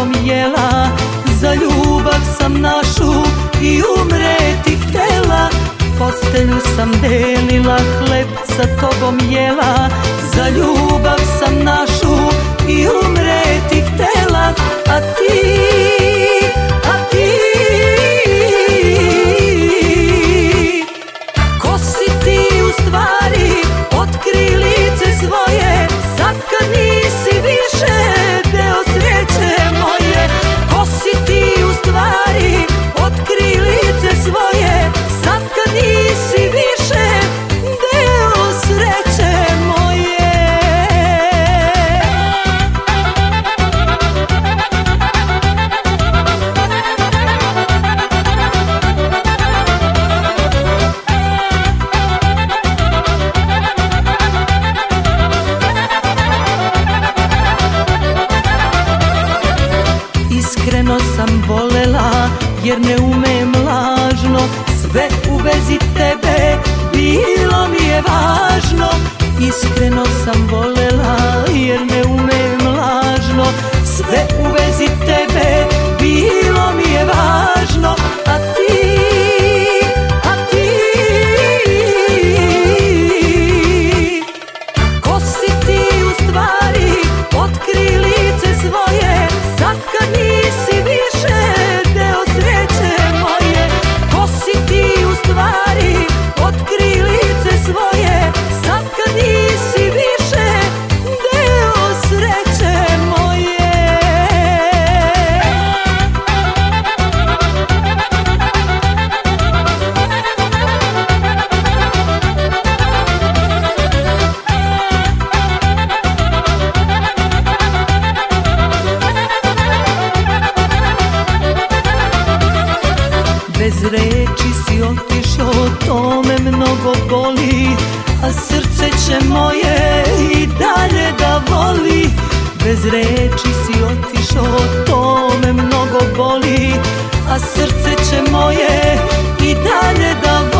tobom jela, za ljubav sam našu i umreti htela. Postelju sam delila, hleb sa tobom jela, za ljubav sam našu i umreti htela. A ti ko si ti u stvari, otkri lice svoje, sad kad nisi više deo sreće moje. Ko si ti u stvari, otkri lice svoje, sad kad nisi više deo sreće moje. Iskreno sam volela, jer ne umem lažno, sve u vezi tebe bilo mi je važno. Iskreno sam volela, jer ne umem lažno, sve u vezi tebe bilo mi je važno. A ti ko si ti u stvari, otkri lice svoje, sad kad nisi više deo sreće moje. Ko si ti u stvari, otkri lice svoje, sad kad nisi više deo sreće moje. Bez reči si otišao, to me mnogo boli, a srce će moje i dalje da voli. Bez reči si otišao, to me mnogo boli, a srce će moje i dalje da voli.